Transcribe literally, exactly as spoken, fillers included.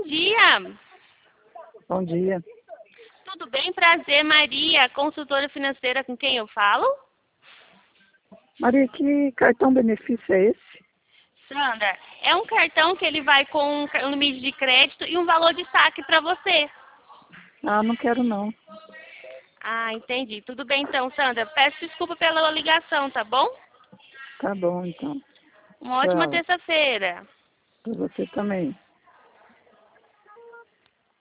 dia. Bom dia. Tudo bem? Prazer, Maria, consultora financeira, com quem eu falo? Maria, que cartão benefício é esse? Sandra, é um cartão que ele vai com um limite de crédito e um valor de saque para você. Ah, não quero não. Ah, entendi. Tudo bem então, Sandra. Peço desculpa pela ligação, tá bom? Tá bom, então. Uma ótima Tchau. terça-feira. Pra você também.